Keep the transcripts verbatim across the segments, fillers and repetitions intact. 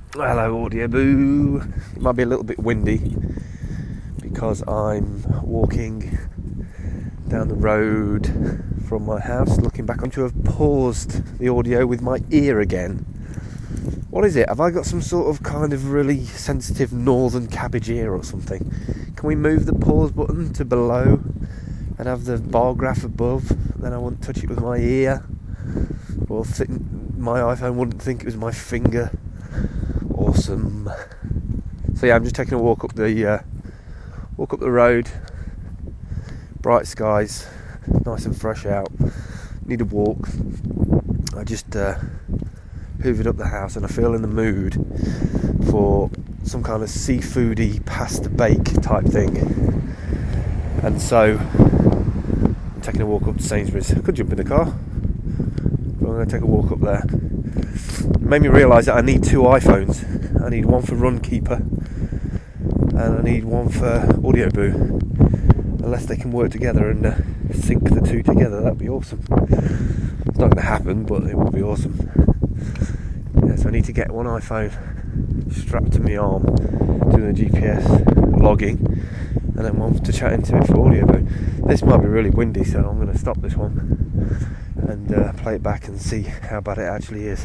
Hello, Audio Boo. It might be a little bit windy because I'm walking down the road from my house, looking back onto have paused the audio with my ear again. What is it? Have I got some sort of kind of really sensitive northern cabbage ear or something? Can we move the pause button to below and have the bar graph above? Then I wouldn't touch it with my ear, or th- my iPhone wouldn't think it was my finger. Awesome. So yeah, I'm just taking a walk up the uh, walk up the road. Bright skies, nice and fresh out. Need a walk. I just uh, hoovered up the house and I feel in the mood for some kind of seafoody pasta bake type thing. And so I'm taking a walk up to Sainsbury's. I could jump in the car, but I'm going to take a walk up there. It made me realise that I need two iPhones. I need one for Runkeeper and I need one for Audio Boo. Unless they can work together and uh, sync the two together, that'd be awesome. It's not going to happen, but it would be awesome. Yeah, so I need to get one iPhone strapped to my arm, doing the G P S logging, and then one to chat into it for Audio Boo. This might be really windy, so I'm going to stop this one and uh, play it back and see how bad it actually is.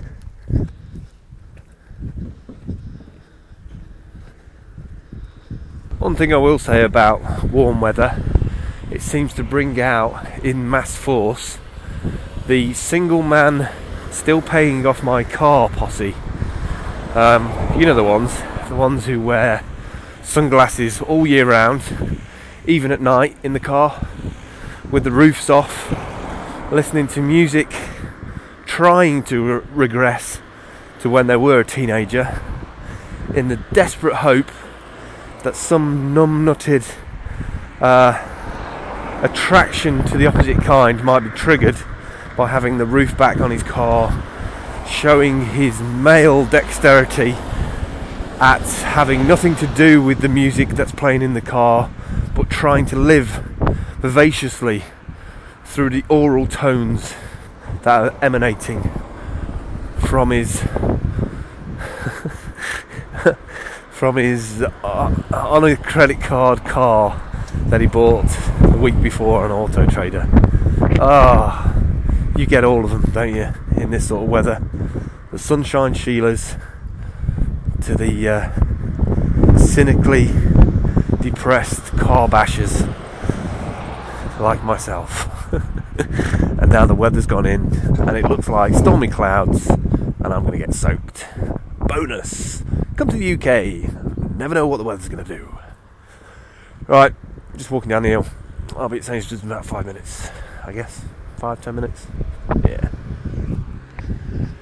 One thing I will say about warm weather, it seems to bring out in mass force the single man still paying off my car posse. Um, you know the ones, the ones who wear sunglasses all year round, even at night in the car, with the roofs off, listening to music, trying to re- regress to when they were a teenager, in the desperate hope that some numb-nutted uh, attraction to the opposite kind might be triggered by having the roof back on his car, showing his male dexterity at having nothing to do with the music that's playing in the car, but trying to live vivaciously through the aural tones that are emanating from his from his uh, on a credit card car that he bought the week before on Auto Trader. Ah, you get all of them, don't you, in this sort of weather? The sunshine Sheilas to the uh, cynically depressed car bashers like myself. And now the weather's gone in and it looks like stormy clouds and I'm going to get soaked. Bonus! Come to the U K. Never know what the weather's going to do. Right, just walking down the hill. I'll be at Sainsbury's in about five minutes, I guess. Five, ten minutes. Yeah.